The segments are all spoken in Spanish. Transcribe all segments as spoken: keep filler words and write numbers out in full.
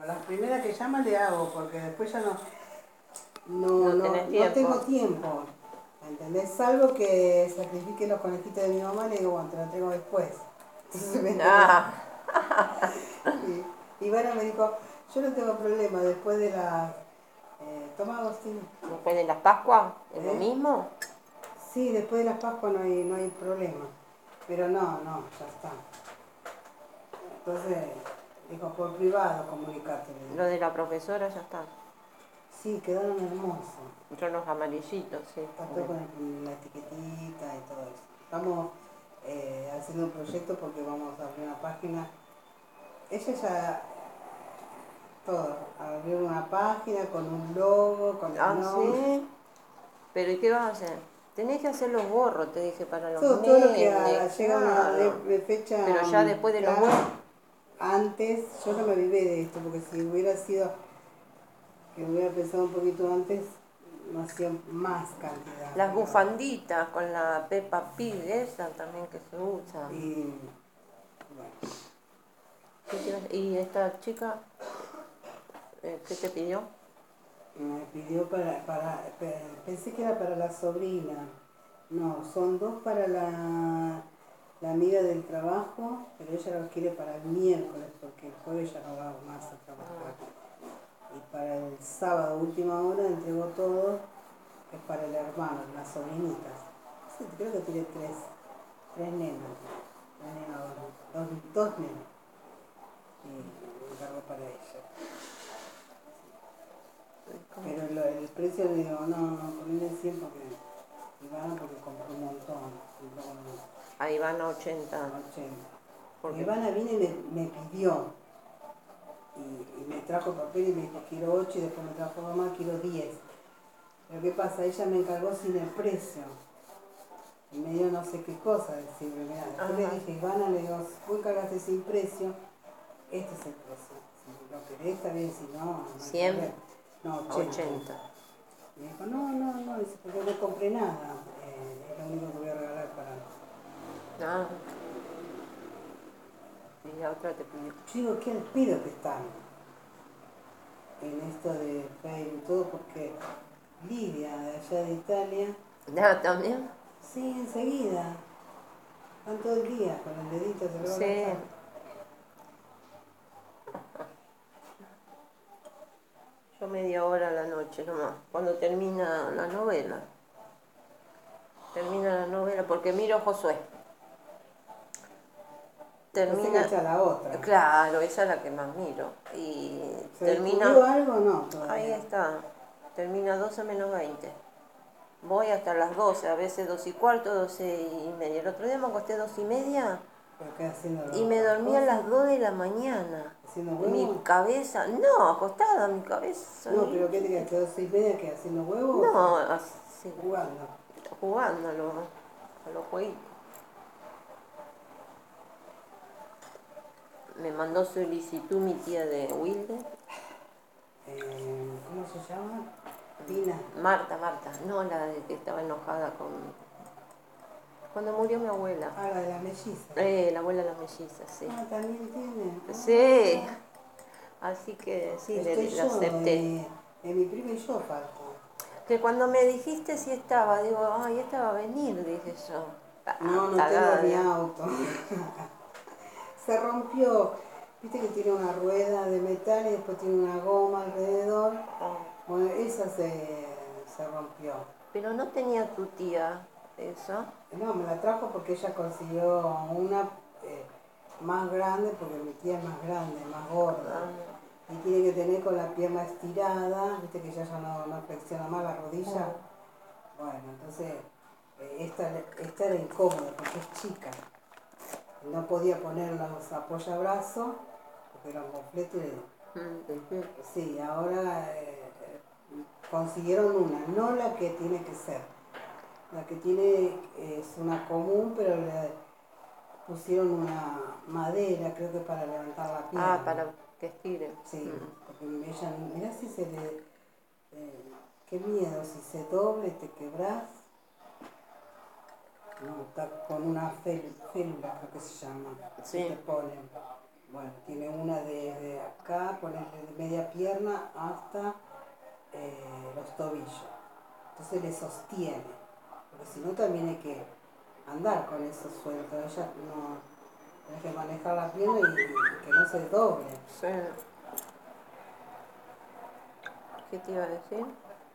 A las primeras que llaman le hago, porque después ya no, no, No no, tenés no tiempo. tengo tiempo. ¿Entendés? Salvo que sacrifique los conejitos de mi mamá, le digo, bueno, te lo traigo después. Entonces me Ah, y Ivana me dijo, yo no tengo problema, después de la... Eh, toma Agustín. después de las Pascuas, ¿es lo ¿Eh? mismo? Sí, después de las Pascuas no hay, no hay problema. Pero no, no, ya está. Entonces, dijo, por privado comunicarte. Lo de la profesora ya está. Sí, quedaron hermosos. Son los amarillitos, sí. Está todo con el- la etiquetita y todo eso. Estamos eh, haciendo un proyecto porque vamos a abrir una página. Ella ya, todo, abrió una página con un logo, con el Ah, nombre. sí. Pero ¿y qué vas a hacer? Tenés que hacer los gorros, te dije, para los Todo, todo lo que haga, nenes, llega una de, claro. de fecha Pero ya después de los clara. gorros, Antes, yo no me vivé de esto, porque si hubiera sido, que hubiera pensado un poquito antes, no hacía más cantidad. las Pero, bufanditas con la Peppa Pig, esa también que se usa. y bueno, ¿Qué te iba a- ¿Y esta chica, eh, qué te pidió? me pidió para, para, pe- pensé que era para la sobrina. No, son dos para la, la amiga del trabajo, pero ella los quiere para el miércoles, porque el jueves ya no va más a trabajar. Y para el sábado, última hora, entregó todo, que es para el hermano, las sobrinitas. Sí, creo que tiene tres, tres nenas, tres nenas, dos, dos, dos nenas. Y me encargó para ella. Pero lo, el precio le digo, no, no, ponle cien porque Ivana porque compró un montón, compró como Ahí van a ochenta. ochenta. Porque, Ivana vino y me, me pidió, y, y me trajo papel y me dijo, quiero ocho, y después me trajo mamá, quiero diez. Pero ¿qué pasa? Ella me encargó sin el precio. Y me dio no sé qué cosa decirle, mira, después ajá. le dije, Ivana, le digo, si vos encargaste sin precio, este es el precio. Si lo querés, está bien, si no, no hay cien problema. No, a ochenta. ochenta. Me dijo, no, no, no, dice, porque no compré nada, eh, es lo único que voy a regalar para... Ah. Y la otra te pidió. Yo digo, qué al pedo que están en esto de Facebook y todo, porque Lidia, de allá de Italia, ¿Ya también? sí, enseguida, están todo el día con el dedito, se lo van a Sí. pasar. Yo media hora a la noche nomás, cuando termina la novela. Termina la novela, porque miro Josué. Después se Termina, engancha la otra. claro, esa es la que más miro. Y ¿Se termina, descubrió algo o no ahí todavía? está, termina doce menos veinte. Voy hasta las doce, a veces dos y cuarto, doce y media. El otro día me acosté dos y media ¿Pero qué haciendo y me las dormí a las cosas? dos de la mañana. ¿Haciendo Mi huevos? cabeza, no, acostada, mi cabeza. No, pero ¿qué te quedaste? ¿Dos y media que haciendo huevos No, o así, jugando? jugando a los, a los jueguitos. Me mandó solicitud mi tía de Wilde. Eh, ¿Cómo se llama? Pina. Marta, Marta, no la de que estaba enojada con... Cuando murió mi abuela. Ah, la de la melliza. Eh, la abuela de la melliza, sí. Ah, también tiene. Sí, Ah, así que sí, le, estoy le yo, acepté. de, de mi prima y yo falta. Que cuando me dijiste si estaba, digo, ay, esta va a venir, dije yo. No, Ah, no tengo cagada mi de... auto. Se rompió. Viste que tiene una rueda de metal y después tiene una goma alrededor. Oh. Bueno, esa se, se rompió. Pero no tenía tu tía eso. No, me la trajo porque ella consiguió una eh, más grande, porque mi tía es más grande, más gorda. Ah, Y tiene que tener con la pierna estirada, viste que ella ya no, no flexiona más la rodilla. Bueno, entonces eh, esta, esta era incómoda porque es chica. No podía poner los apoyabrazos porque eran completos. Sí, ahora eh, consiguieron una, no la que tiene que ser. La que tiene es una común, pero le pusieron una madera, creo que para levantar la pierna. ah, para que estire. Sí, Mm. porque ella, mirá si se le... Eh, qué miedo, si se doble te quebrás. No, está con una fel- félula, creo que se llama, que Sí. te ponen. bueno, tiene una desde acá, ponerle de media pierna hasta eh, los tobillos. Entonces le sostiene, porque si no también hay que andar con eso suelto. Ella no, tiene que manejar la pierna y, y que no se doble. Sí. ¿Qué te iba a decir?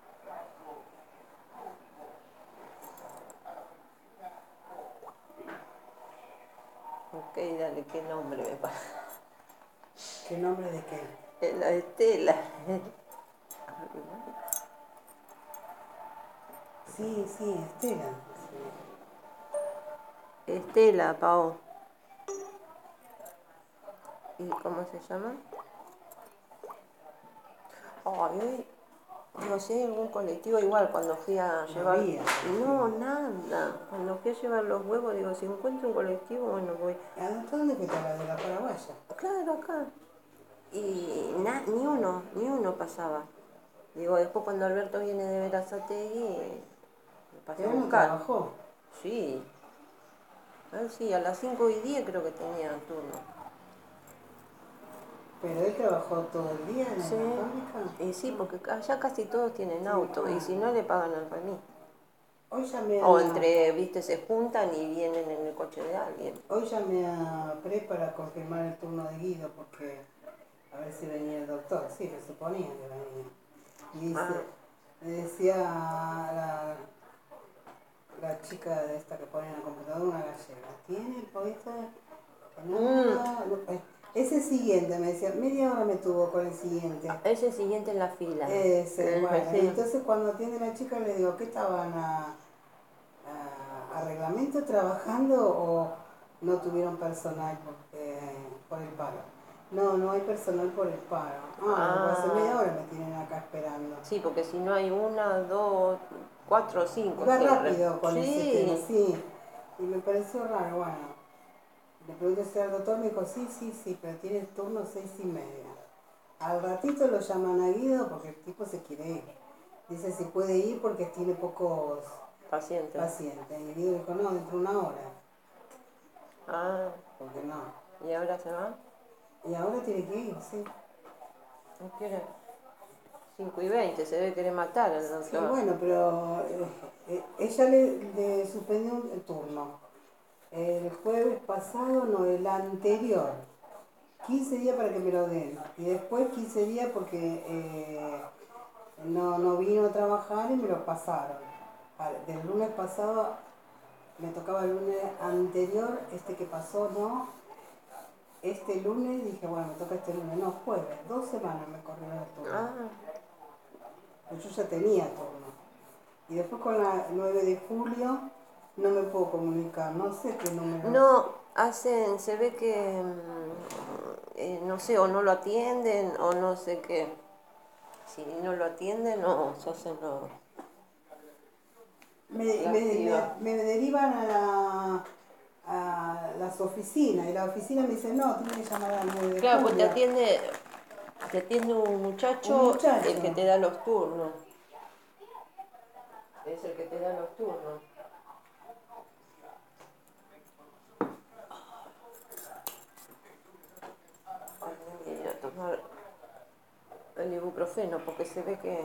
Ok, dale, ¿qué nombre me pasa? ¿Qué nombre de qué? La Estela. Sí, sí, Estela. Sí. Estela, Pau. ¿Y cómo se llama? Ay, hoy, digo, si hay algún colectivo, igual cuando fui a No llevar... había. No, nada. Cuando fui a llevar los huevos, digo, si encuentro un colectivo, bueno, voy. ¿A dónde que está la de la paraguaya? Claro, acá. Y na- ni uno, ni uno pasaba. Digo, después cuando Alberto viene de Verazategui, me pasa a Pero no buscar. trabajó. Sí. A ver, sí, a las cinco y diez creo que tenía turno. Pero él trabajó todo el día en Sí. la fábrica. Y sí, porque allá casi todos tienen Sí, auto. Y ah. si no, le pagan al remis. Hoy llamé a O la, entre, viste, se juntan y vienen en el coche de alguien. hoy llamé a Pre para confirmar el turno de Guido porque a ver si venía el doctor. Sí, le suponía que venía. Y Ah, dice, me decía la, la chica de esta que pone en la computadora, una gallega, ¿tiene el poeta? mm, No, no, eh, ese siguiente, me decía, media hora me tuvo con el siguiente. es el siguiente en la fila. Ese, Mm, bueno, y sí. entonces cuando atiende la chica le digo, ¿qué estaban a, a, a reglamento trabajando o no tuvieron personal por, eh, por el paro? No, no hay personal por el paro. Ah, pues hace Ah, media hora me tienen acá esperando. sí, porque si no hay una, dos, cuatro o cinco Iba siempre. rápido con ese tema, Sí. sí. Y me pareció raro, bueno. Le pregunté si era el doctor, me dijo, sí, sí, sí, pero tiene el turno seis y media. Al ratito lo llaman a Guido porque el tipo se quiere ir. Dice si puede ir porque tiene pocos Paciente. pacientes. Y Guido dijo, no, dentro de una hora. Ah, Porque no. ¿y ahora se va? Y ahora tiene que ir, sí. No quiere. cinco y veinte, se debe querer matar el Sí, doctor. bueno, pero eh, eh, ella le, le suspendió el turno. El jueves pasado, no, el anterior. quince días para que me lo den. Y después quince días porque eh, no, no vino a trabajar y me lo pasaron. Del lunes pasado me tocaba el lunes anterior, este que pasó no. Este lunes dije, bueno, me toca este lunes, no, jueves, dos semanas me corrieron el turno. Ah, Pues yo ya tenía turno. Y después con la nueve de julio no me puedo comunicar, no sé qué número. no, hacen, se ve que, mm, eh, no sé, o no lo atienden, o no sé qué. Si no lo atienden, no, se hacen no. Me, La me, me, activa. me derivan a, la, a las oficinas y la oficina me dice, no, tiene que llamar a la nueve de Claro, pues te julio. atiende, te atiende un Un muchacho, el que muchacho. te da los turnos. Es el que te da los turnos. Ay, voy a ir a tomar el ibuprofeno porque se ve que,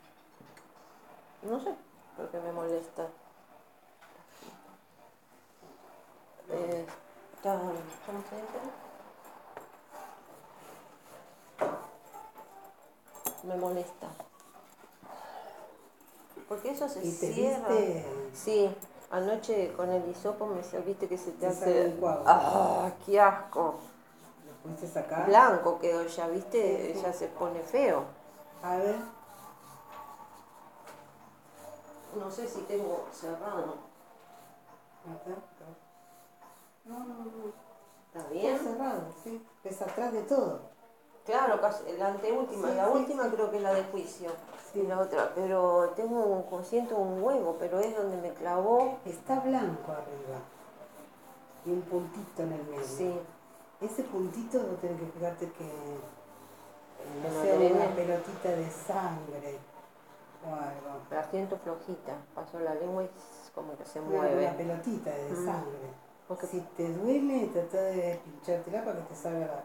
no sé, por qué me molesta. Eh, está, ¿cómo se dice? Me molesta. Porque eso se Y te cierra. viste, Sí, anoche con el hisopo me viste que se te te sale hace. un coágulo. ¡Ah, qué asco! ¿Lo pudiste sacar? Blanco quedó ya, Sí, viste, sí. ya se pone feo. A ver. No sé si tengo cerrado. Acá. No, no, no. ¿Está Todo bien? cerrado, sí. Es atrás de todo. Claro, casi, la anteúltima, Sí, la sí, última sí. creo que es la de juicio. Sí. Y la otra, pero tengo un, siento un huevo, pero es donde me clavó. Está blanco arriba. Y un puntito en el medio. Sí, Ese puntito vos tenés que fijarte que eh, que no no sea una drene. pelotita de sangre o algo. La siento flojita. Paso la lengua y s- como que se Una, mueve. una pelotita de Mm. sangre. Porque Si te duele, trata de pinchártela para que te salga la,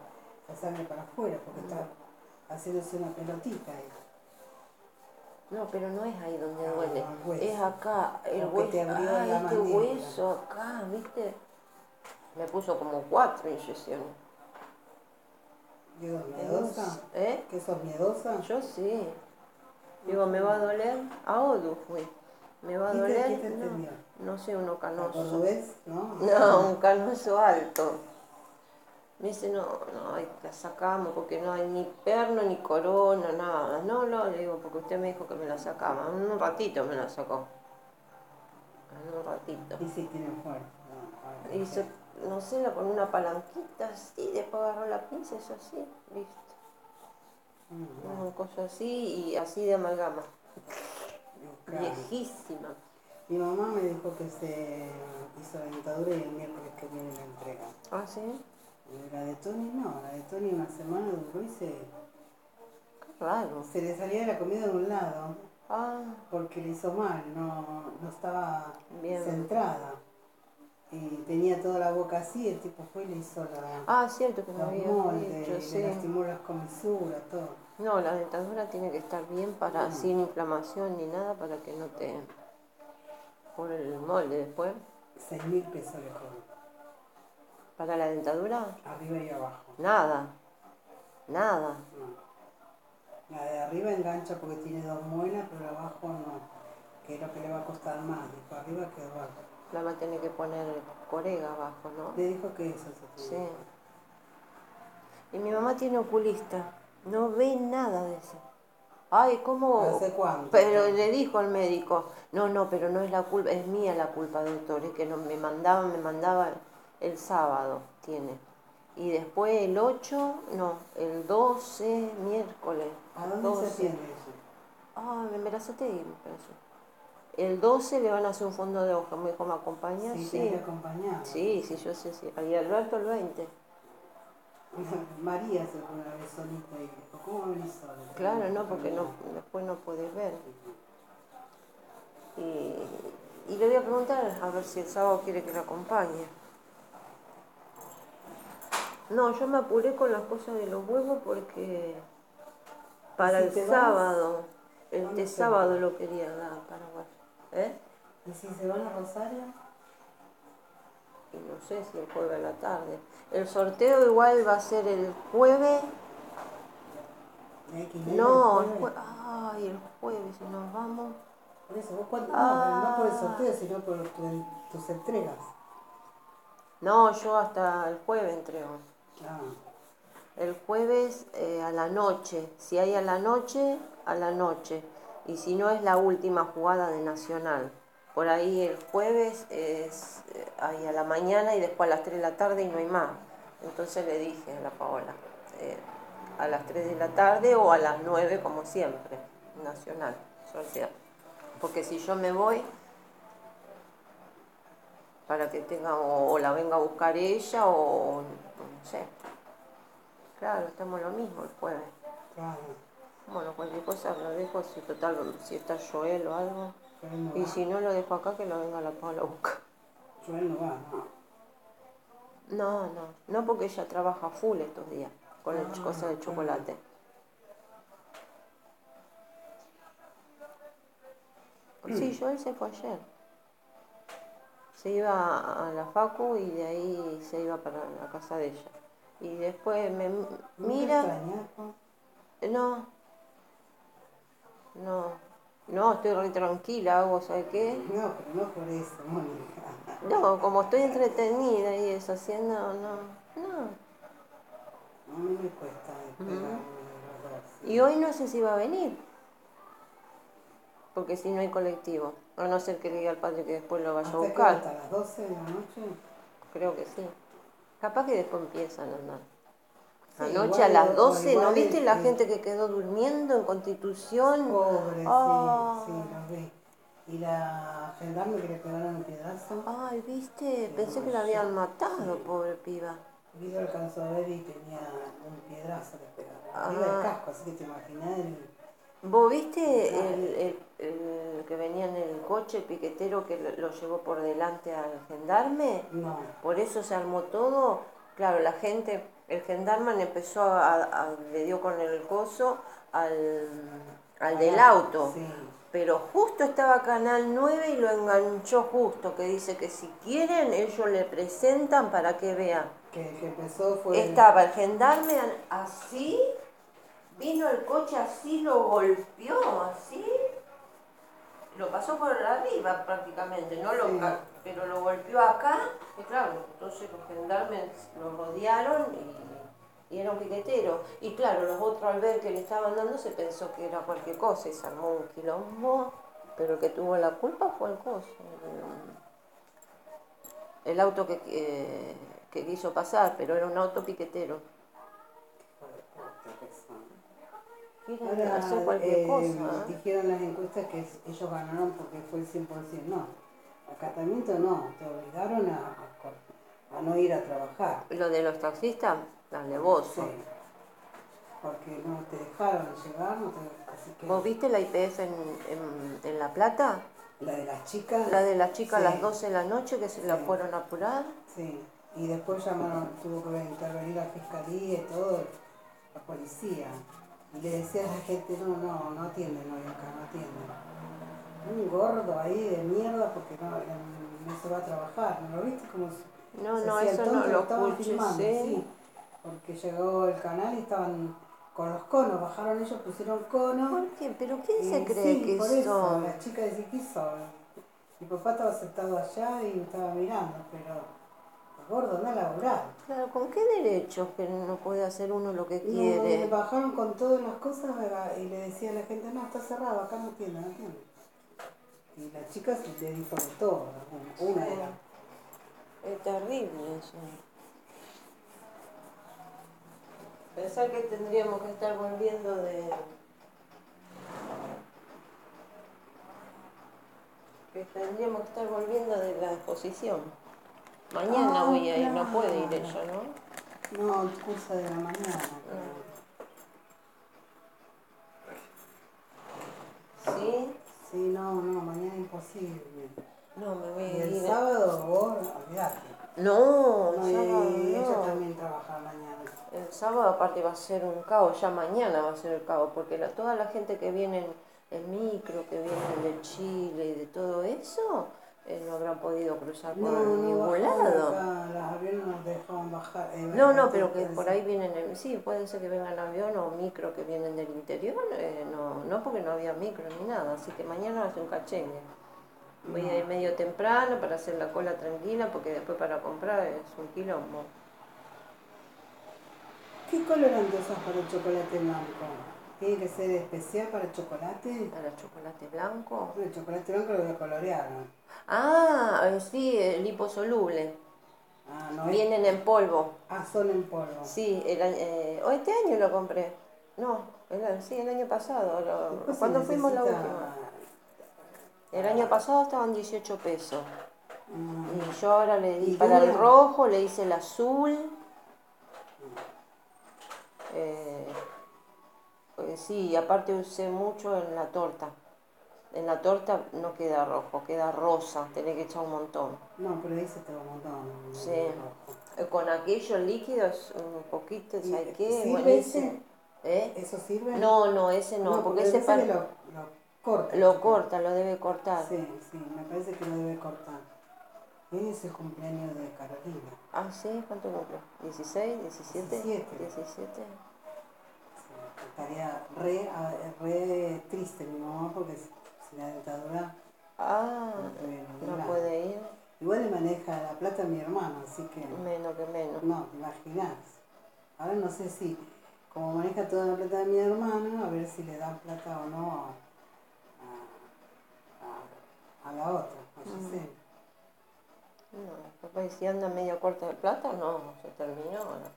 la sangre para afuera, porque está haciéndose una pelotita ahí. No, pero no es ahí donde Ah, duele, el hueso. es acá, el Porque te hueso, abrió ah, la este mandíbula. hueso acá, ¿viste? Me puso como cuatro inyecciones. Digo, En un ¿miedosa? s- ¿Eh? ¿Qué sos miedosa? Yo sí. Digo, ¿me va a doler? A Odu fui. ¿Me va a ¿Quién te, doler? quién te No, atendió? no sé, uno ¿La canoso. cordobés? ¿No? No, un canoso alto. Me dice, no, no, ay, la sacamos porque no hay ni perno ni corona, nada. No, no, le digo, porque usted me dijo que me la sacaba. En un ratito me la sacó. En un ratito. Y sí, tienen fuerza. No, ahora que Hizo, sé. no sé, la- con una palanquita así, después agarró la pinza, eso así, listo. Mm, Una bueno, cosa así y así de amalgama. claro. Viejísima. Mi mamá me dijo que se hizo la dentadura y el miércoles que viene la entrega. ¿Ah, sí? Y la de Tony no, la de Tony una semana duró y se, Qué raro. se le salía la comida de un lado Ah, porque le hizo mal, no, no estaba bien. centrada. Y tenía toda la boca así, el tipo fue y le hizo la, Ah, cierto que me los habías moldes, dicho, y sí. le lastimó las comisuras, todo. No, la dentadura tiene que estar bien para, No, sin inflamación ni nada, para que no te... por el molde después. seis mil pesos le cobro, Para la dentadura, arriba y abajo. nada. Nada. No. La de arriba engancha porque tiene dos muelas, pero la de abajo no, que es lo que le va a costar más. Dijo, arriba quedó alto. La va a tener que poner corega abajo, ¿no? Le dijo que eso se Sí. tenía. Y mi mamá tiene oculista. No ve nada de eso. Ay, ¿cómo? ¿Hace cuánto? Pero le dijo al médico, no, no, pero no es la culpa, es mía la culpa, doctor, es que no, me mandaba, me mandaba el sábado, tiene. Y después el ocho, no, el doce, miércoles, ¿A dónde se doce. atiende eso? Ah, me embarazaste y me parece. El doce le van a hacer un fondo de hoja, me dijo, ¿me acompaña? Sí, tenés Sí, que acompañarlo. sí, sí, yo sé, sí. Y Alberto el veinte. María se fue una vez solita y dijo, ¿cómo venís sola? Claro, Tenés que no, porque no, caminar. después no podés ver. Y, y le voy a preguntar a ver si el sábado quiere que la acompañe. No, yo me apuré con las cosas de los huevos porque para ¿Y el si te vas? sábado, ¿Cuándo este se sábado van? lo quería dar para ver. ¿Eh? ¿Y si se van a Rosario? Y no sé si el jueves a la tarde. El sorteo igual va a ser el jueves. ¿De quiniela el No, el jueves? jueves. Ay, el jueves, si nos vamos. Por eso, vos cuándo- no, pero no por el Ah, sorteo, sino por tu- tus entregas. no, yo hasta el jueves entrego. Ah, El jueves eh, a la noche. Si hay a la noche, a la noche. Y si no, es la última jugada de Nacional. Por ahí el jueves es eh, hay a la mañana y después a las tres de la tarde y no hay más. Entonces le dije a la Paola, eh, a las tres de la tarde o a las nueve como siempre, Nacional, sorteo. Porque si yo me voy, para que tenga o, o la venga a buscar ella o no sé. Claro, estamos lo mismo el jueves. claro. Bueno, cualquier cosa lo dejo, si total, si está Joel o algo. Joel no Y va. si no, lo dejo acá que lo venga la Paula a buscar. Joel no va, no. No, no, no porque ella trabaja full estos días con el Ah, cosa de claro. chocolate. Sí, Joel se fue ayer. Se iba a la Facu y de ahí se iba para la casa de ella. Y después me ¿No te mira, extrañas, po? no, no, no, estoy re tranquila, hago, ¿sabe qué? No, pero no por eso, Mónica. No, como estoy entretenida y eso, haciendo, no, no. A mí me cuesta Ujú. despegarme de los dos. Y hoy no sé si va a venir, porque si no hay colectivo, a no ser que le diga al padre que después lo vaya a ¿Hasta qué hora? buscar, ¿Hasta las doce de la noche? creo que sí. Capaz que después empiezan a andar. Sí, Anoche a igual, las o, o doce, ¿no igual viste el, la el gente que quedó durmiendo en Constitución? pobre, sí, Ah, sí, los vi. Y la gendarme que le pegaron un piedrazo, ay, viste, quedó pensé mal que la habían yo. matado, Sí, pobre piba. Guido alcanzó a ver y tenía un piedrazo que pegaron. Arriba del Ah, casco, así que te imaginas el, ¿vos el viste el, daño. el- el que venía en el coche, el piquetero que lo, lo llevó por delante al gendarme? No, Por eso se armó todo. Claro, la gente el gendarme le empezó a, a- le dio con el coso al, al del auto. Sí. Pero justo estaba Canal nueve y lo enganchó justo, que dice que si quieren ellos le presentan para que vean. Que el que empezó fue... Estaba el gendarme así, vino el coche así, lo golpeó así, lo pasó por arriba prácticamente, no lo, Sí. pero lo golpeó acá, y claro, entonces los gendarmes lo rodearon y, y era un piquetero. Y claro, los otros al ver que le estaban dando se pensó que era cualquier cosa y se armó un quilombo, pero el que tuvo la culpa fue el coso, el, el auto que, que, que quiso pasar, pero era un auto piquetero. Quieren hacer Ahora cualquier eh, cosa, ¿eh? dijeron las encuestas que ellos ganaron porque fue el cien por ciento. No, acatamiento no, te obligaron a, a, a no ir a trabajar. Lo de los taxistas, Sí, alevoso. porque no te dejaron llegar, no te, así que... ¿Vos viste la I P F en, en, en La Plata? La de las chicas... La de la chica sí, a las doce de la noche que se sí, la fueron a apurar. Sí, y después llamaron, tuvo que intervenir la fiscalía y todo, la policía. Y le decía a la gente, no, no, no atienden hoy acá, no atienden. Un gordo ahí de mierda porque no, no se va a trabajar, ¿no lo viste? Como se, No, se no, hacía el eso tonto, no lo lo estaban escuché, filmando, sí. sí. Porque llegó el canal y estaban con los conos, bajaron ellos, pusieron conos. ¿Por qué? ¿Pero quién se Y cree sí, que por eso, son? la chica dice, ¿qué son? Mi papá estaba sentado allá y me estaba mirando, pero... Gordo, no laburar. Claro, ¿con qué derechos que no puede hacer uno lo que No, y le quiere? bajaron con todas las cosas y le decía a la gente, no, está cerrado, acá no tiene, no tiene. Y la chica le dijo de todo, una Sí. era. Es terrible eso. Pensar que tendríamos que estar volviendo de... que tendríamos que estar volviendo de la exposición. Mañana Ah, voy a ir, no puede ir claro. ella, ¿no? No, curso de la mañana. ¿Sí? Sí, no, no, mañana imposible. No, me voy a Y el ir. sábado vos, olvidate. No, el No, sábado y ella no. también trabaja mañana. El sábado aparte va a ser un caos, ya mañana va a ser el caos, porque la, toda la gente que viene en, en micro, que viene de Chile y de todo eso, eh, no habrán podido cruzar por No, no ningún bajaban lado. acá, los aviones nos dejaban bajar. Eh, No, no, antes, pero que por por eso. ahí vienen, en- sí, puede ser que vengan avión o micro que vienen del interior, eh, no, no porque no había micro ni nada, así que mañana va a ser un cachengue. Voy a ir medio temprano para hacer la cola tranquila, porque después para comprar es un quilombo. ¿Qué colorante usas para el chocolate blanco? ¿Tiene que ser especial para el chocolate? ¿Para chocolate blanco? El chocolate blanco lo voy a colorear, ¿no? Ah, eh, sí, el liposoluble. Ah, no es... Vienen en polvo. Ah, son en polvo. Sí, el, año- eh, o este año lo compré. No, el, sí, el año pasado. Lo, Después se cuando fuimos la necesita... última. El año pasado estaban dieciocho pesos. Mm, Y yo ahora le di ¿y para el dura? rojo, le hice el azul. Eh, pues sí, y aparte usé mucho en la torta. En la torta no queda rojo, queda rosa, tenés que echar un montón. No, pero ahí se te va un montón. Sí. Rojo. Eh, Con aquellos líquidos, un poquito, ¿Y ¿sabes qué? sirve Buenísimo. ese? ¿Eh? ¿Eso sirve? No, no, ese no, No, porque porque ese parece par- que lo, lo corta. el lo chocolate. corta, lo debe cortar. Sí, sí, me parece que lo debe cortar. Hoy es el cumpleaños de Carolina. Ah, sí, ¿cuánto cumple? ¿dieciséis? ¿diecisiete? diecisiete. ¿diecisiete? Sí, estaría re, a- re triste mi mamá porque si si la dentadura Ah, no puede no lograr. puede ir, Igual le maneja la plata a mi hermano, así que menos que menos. no, te imaginas. Ahora no sé si, como maneja toda la plata de mi hermano, a ver si le dan plata o no a, a- a la otra, no Mm. sé. No, papá, ¿y si anda medio corta de plata? No, se terminó. ¿No?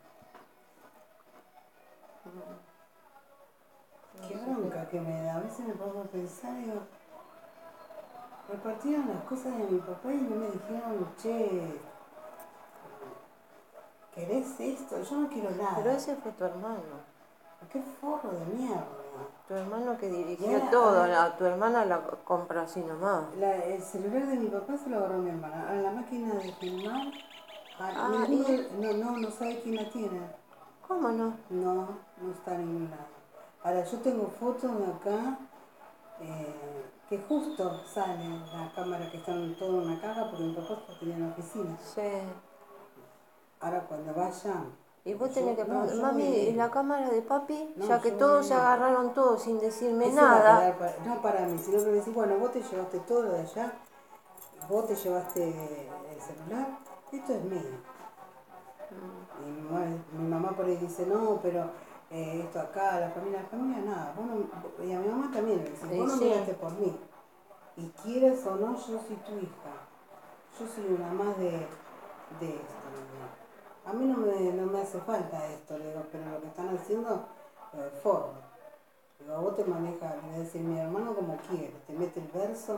Qué bronca que me da, a veces me pongo a pensar y digo, repartieron las cosas de mi papá y no me dijeron, che, ¿querés esto? Yo no quiero nada. Pero ese fue tu hermano. Qué forro de mierda. Tu hermano que dirigió Ya, todo, a ver. la, tu hermana la compra así nomás. La- el celular de mi papá se lo agarró mi hermana. A la máquina de filmar, ah, Ah, ninguno, ¿y? no, no, no sabe quién la tiene. ¿Cómo no? No, no está en ningún lado. Ahora, yo tengo fotos de acá, eh, que justo sale la cámara que está en toda una caja, porque mi papá tenía en la oficina. Sí. Ahora, cuando vayan... Y vos yo, tenés que no, preguntar, yo voy mami, a ¿y ir. la cámara de papi? No, Ya que yo voy a todos se ir. agarraron todos sin decirme Ese va a nada. quedar, para, no para mí, sino que me decís, bueno, vos te llevaste todo lo de allá, vos te llevaste el celular, esto es mío. Y mi mamá, mi mamá por ahí dice, no, pero eh, esto acá, la familia, la familia nada. Vos no, y a mi mamá también le dice, Y vos no sí, miraste por mí. Y quieres o no, yo soy tu hija. Yo soy una más de, de esto. ¿No? A mí no me, no me hace falta esto, le digo, pero lo que están haciendo es forma. Digo, vos te manejas, le voy a decir, mi hermano como quiere, te mete el verso.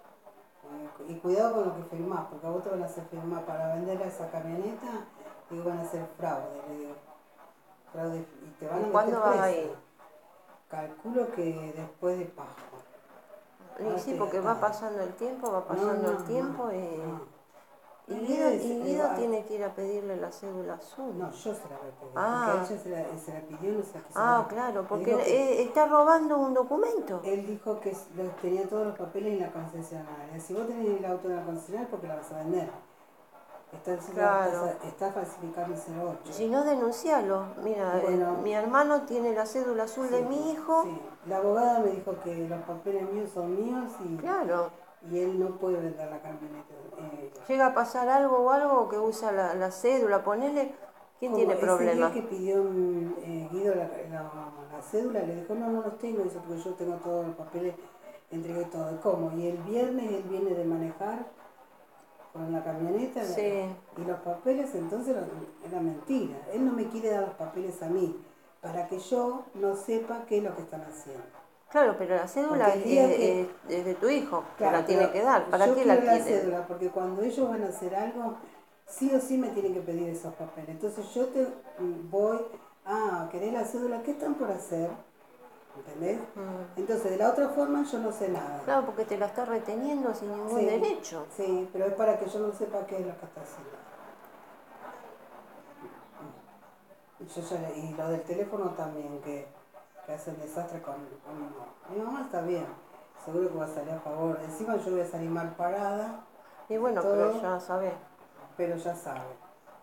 Y cuidado con lo que firmás, porque a vos te van a hacer firmar para vender esa camioneta y van a hacer fraude, le digo. Fraude, y te van ¿y a cuándo meter vas a presa. ir? Calculo que después de Pascua. Y Ahora sí, estoy porque acá. va pasando el tiempo, va No, pasando no, el no, tiempo y... no. Y No, Guido, es, y eh, Guido va- tiene que ir a pedirle la cédula azul. no, yo se la voy a pedir, porque a Ah, ella se la, se la pidió y no se la quiso ah, dar. claro, Le porque dijo que, eh, está robando un documento. él dijo que los- tenía todos los papeles en la concesionaria. Si vos tenés el auto en la concesionaria, porque la vas a vender. Está, Claro. está, está falsificando el cero ocho. Si no, denuncialo. Mira, eh, Bueno, mi hermano tiene la cédula azul de sí, mi hijo. sí. La abogada me dijo que los papeles míos son míos Claro. y, y él no puede vender la camioneta. Eh, Llega a pasar algo o algo que usa la, la cédula, ponele. ¿Quién como tiene ese día problema? que pidió mm, eh, Guido la, la, la cédula, le dijo, no, no los tengo, dice, porque yo tengo todos los papeles, entregué todo. ¿Cómo? Y el viernes él viene de manejar con la camioneta Sí. y los papeles, entonces era mentira. Él no me quiere dar los papeles a mí, para que yo no sepa qué es lo que están haciendo. Claro, pero la Porque cédula el es, día es- que, es- es de tu hijo, te claro, la tiene pero que dar. ¿Para yo qué quiero la la quieren? cédula, porque cuando ellos van a hacer algo, sí o sí me tienen que pedir esos papeles. Entonces yo te voy, ah, ¿querés la cédula? ¿Qué están por hacer? ¿Entendés? Mm. Entonces, de la otra forma yo no sé nada. Claro, porque te la está reteniendo sin ningún Sí, derecho. sí, pero es para que yo no sepa qué es lo que está haciendo. Y, yo ya le- y lo del teléfono también, que, que hace un desastre con, con mi mamá. Mi mamá está bien, seguro que va a salir a favor. Encima yo voy a salir mal parada Y y bueno, pero todo, ya sabés, pero ya sabe.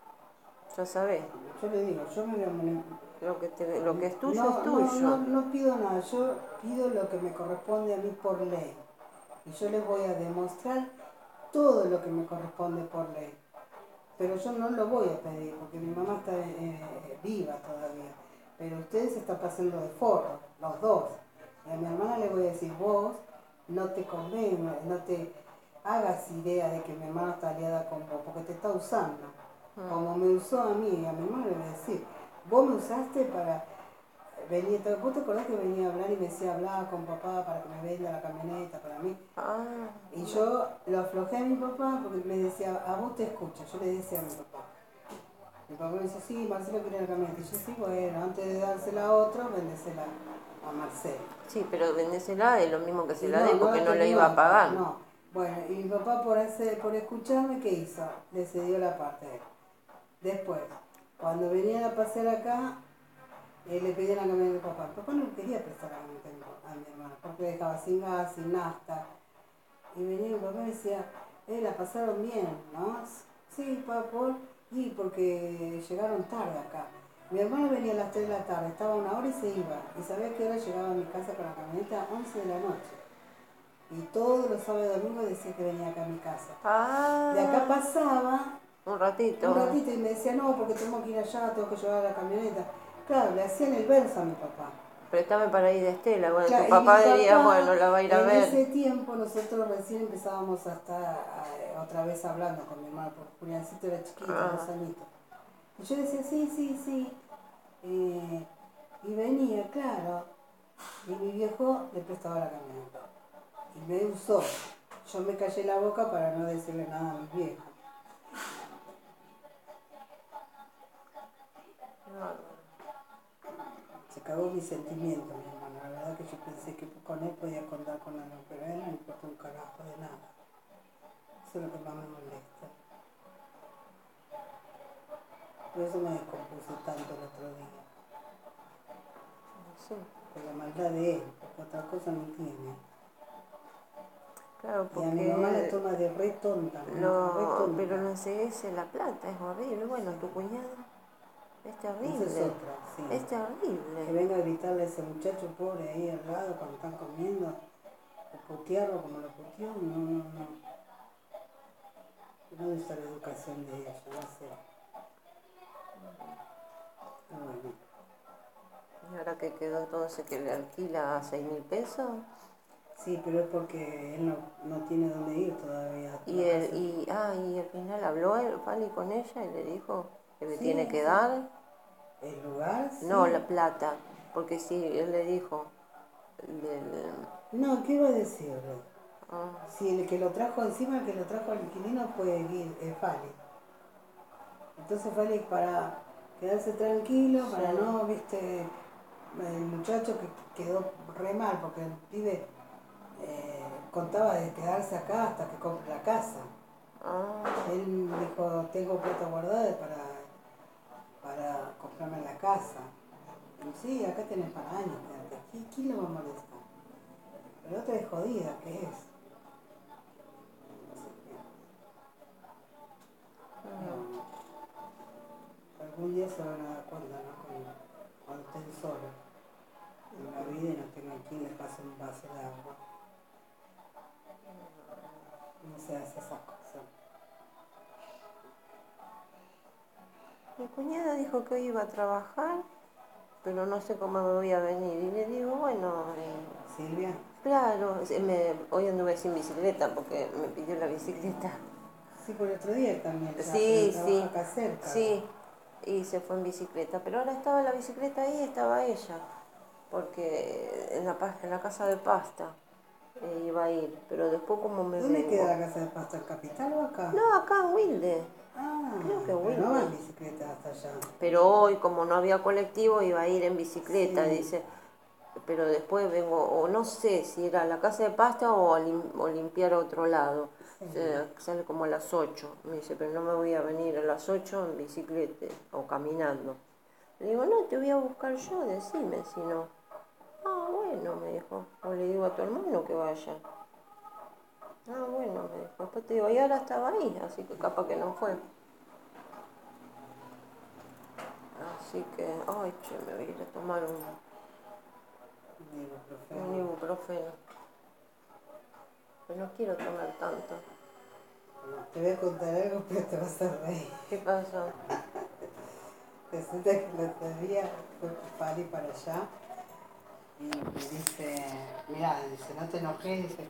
ya sabés. Yo le digo, yo me voy a mane- Lo que, te- lo que es tuyo es no, no, no, tuyo. no pido nada, yo pido lo que me corresponde a mí por ley. Y yo les voy a demostrar todo lo que me corresponde por ley. Pero yo no lo voy a pedir porque mi mamá está eh, viva todavía. Pero ustedes se están pasando de forro, los dos. Y a mi hermana le voy a decir, vos no te convenga, no te hagas idea de que mi hermana está aliada con vos, porque te está usando. Mm. Como me usó a mí, a mi hermana le voy a decir, vos me usaste para venir, ¿vos te acordás que venía a hablar y me decía, hablaba con papá para que me venda la camioneta para mí? Ah, Y yo lo aflojé a mi papá porque me decía, a vos te escucho. Yo le decía a mi papá. Mi papá me dice, sí, Marcelo quiere la camioneta. Y yo, sí, bueno, antes de dársela a otro, vendésela a Marcelo. sí, pero vendésela es lo mismo que se Y la no, dé no porque la no le terminó iba de a pagar, pagar. no. Bueno, y mi papá por, ese, por escucharme, ¿qué hizo? Le cedió la parte de él. Después, cuando venían a pasear acá, eh, le pedían la camioneta de papá. Papá no quería prestar la camioneta a mi hermana, porque le dejaba sin gas, sin nafta. Y venía mi papá y decía, eh, la pasaron bien, ¿no? Sí, papá, y porque llegaron tarde acá. Mi hermano venía a las tres de la tarde, estaba una hora y se iba. ¿Y sabía qué hora llegaba a mi casa con la camioneta? once de la noche. Y todos los sábados y domingos decía que venía acá a mi casa. De acá Ah, pasaba un ratito. un ratito y me decía, no, porque tengo que ir allá, tengo que llevar la camioneta. Claro, le hacían el verso a mi papá. Préstame para ir de Estela. Bueno, Claro, tu y mi papá diría, papá, bueno, la va a ir a en ver. ese tiempo nosotros recién empezábamos a estar eh, otra vez hablando con mi hermano, porque Juliancito era chiquito, Ah, dos añitos. Y yo decía, sí, sí, sí. Eh, y venía, claro. Y mi viejo le prestaba la camioneta. Y me usó. Yo me callé la boca para no decirle nada a mi viejo. Se cagó mi sentimiento, mi hermano. La verdad que yo pensé que con él podía contar con algo, pero a él no le importa un carajo de nada. Eso es lo que más me molesta. Por eso me descompuse tanto el otro día. sí. Por la maldad de él, porque otra cosa no tiene. Claro, Y a mi mamá la porque toma de re tonta, mamá, re lo, tonta. pero no enseguece la plata, es horrible. Bueno, Sí. tu cuñado es Esa es terrible, otra, sí. es Que terrible. venga a gritarle a ese muchacho pobre ahí al lado cuando están comiendo, o putearlo como lo puteó, no, no, no. ¿Dónde está la educación de ella? No sé. Ah, bueno. Y ahora que quedó entonces que le alquila a seis mil pesos. Sí, pero es porque él no, no tiene dónde ir todavía. Y, La el, casa. y, ah, y al final habló el Fali con ella y le dijo que le tiene Sí, que sí. dar. El lugar, No, sí. la plata, porque sí, él le dijo. Del, No, ¿qué iba a decirle? ah, Si el que lo trajo encima, el que lo trajo al inquilino fue eh, Fali. Entonces Fali para quedarse tranquilo, sí. para no, viste, el muchacho que quedó re mal, porque el pibe eh, contaba de quedarse acá hasta que compre la casa. Ah, Él dijo, tengo plata guardada para, para comprarme la casa. Y sí, acá tenés para años, quédate. ¿Qui- ¿Quién lo va a molestar? Pero otra es jodida, ¿qué es? Así que, ujú. no, algún día se van a dar cuenta, ¿no? Cuando, cuando estén solos en la vida y no tengan quien le pase un vaso de agua. No se hace esa cosa. Mi cuñada dijo que hoy iba a trabajar, pero no sé cómo me voy a venir. Y le digo, bueno, eh, Silvia, claro, se- me, hoy anduve sin bicicleta porque me pidió la bicicleta. sí, por el otro día también ya, pero Sí, trabaja sí, acá cerca. sí, y se fue en bicicleta. Pero ahora estaba la bicicleta ahí, estaba ella, porque en la, pa- en la casa de pasta eh, iba a ir, pero después como me ¿Dónde queda vengo. la casa de pasta? ¿En Capital o acá? No, acá en Wilde, Ah, creo que pero no va Wilde. en bicicleta hasta allá. Pero hoy, como no había colectivo, iba a ir en bicicleta, Sí, dice. Pero después vengo, o no sé si era a la casa de pasta o, a lim- o limpiar a otro lado. sí. Se- sale como a las ocho. Me dice, pero no me voy a venir a las ocho en bicicleta o caminando. Le digo, no, te voy a buscar yo, decime si no. Ah, bueno, me dijo. O le digo a tu hermano que vaya. Ah, bueno, me dijo. Después te digo, y ahora estaba ahí, así que capaz que no fue. Así que, ay, che, me voy a ir a tomar un, un Ibuprofeno. ibuprofeno. Pero no quiero tomar tanto. Te voy a contar algo, pero te vas a reír. ¿Qué pasa? Resulta que el otro día fue Pali para allá y me dice, mira, dice, no te enojes, dice,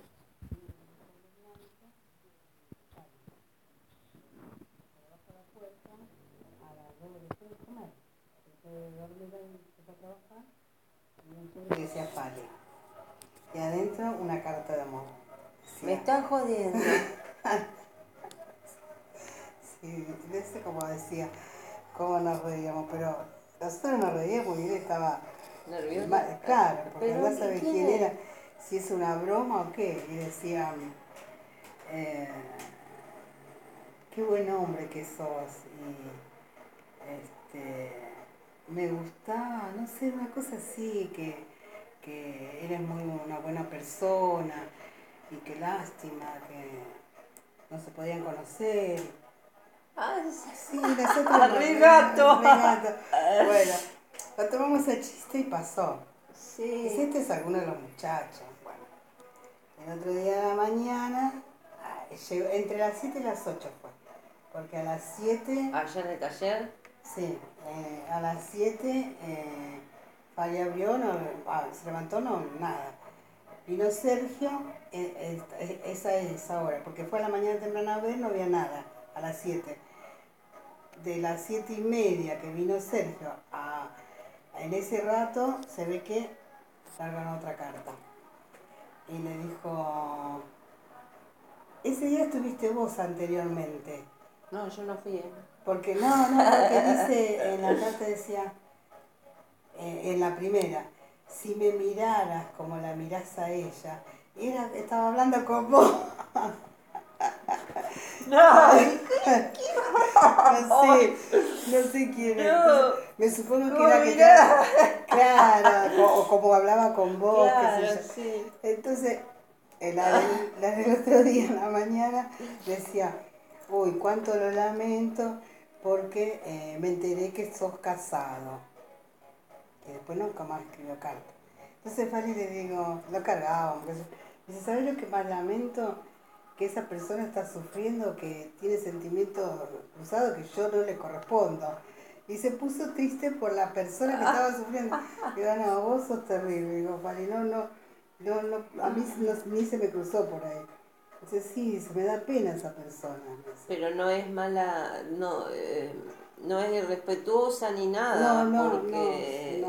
a las dos después de comer, después de dormir ahí, empezó a trabajar, y un sobre que decía Pali. Y adentro una carta de amor. Me Decía, estás jodiendo. sí, no sé cómo decía, cómo nos reíamos, pero nosotros nos reíamos y él estaba, ¿Nervioso? ma- claro, porque ¿Pero andás a y saber quién quién es? era, si es una broma o qué. Y decía, eh, qué buen hombre que sos. Y este, me gustaba, no sé, una cosa así, que, que eres muy una buena persona y qué lástima que no se podían conocer. Ah, es- Sí, nosotros nos Regato. reíamos, regato. Bueno, lo tomamos a chiste y pasó. Dice, Sí. este es alguno de los muchachos. Bueno, el otro día de la mañana, ay, llegó, entre las siete y las ocho fue. Porque a las siete, Allá en el taller. sí, eh, a las siete eh, Fali abrió, no, ah, se levantó, no, nada. Vino Sergio, eh, eh, esa es esa hora, porque fue a la mañana temprana a ver, no había nada, a las siete. De las siete y media que vino Sergio, a, en ese rato se ve que largan otra carta. Y le dijo, ese día estuviste vos anteriormente. No, yo no fui. ¿Eh? Porque no, no, porque dice, en la carta decía, eh, en la primera, si me miraras como la mirás a ella, era, estaba hablando con vos. No. Sí, no sé quién es. No. Entonces, me supongo que ¿Cómo era que mirá? te- claro, o, o como hablaba con vos, Claro, qué sé yo. sí. Entonces, eh, la del, la del otro día en la mañana decía, uy, cuánto lo lamento porque eh, me enteré que sos casado. Y después nunca más escribió carta. Entonces Fanny le digo, lo cargábamos. Dice, ¿sabes lo que más lamento? Que esa persona está sufriendo, que tiene sentimientos cruzados que yo no le correspondo. Y se puso triste por la persona que estaba sufriendo. Digo, no, vos sos terrible. Digo, Fanny, no, no, no, no, a mí no, ni se me cruzó por ahí. Dice, sí, se me da pena esa persona. Pero no es mala, no, eh, no es irrespetuosa ni No, nada, no, no, porque no.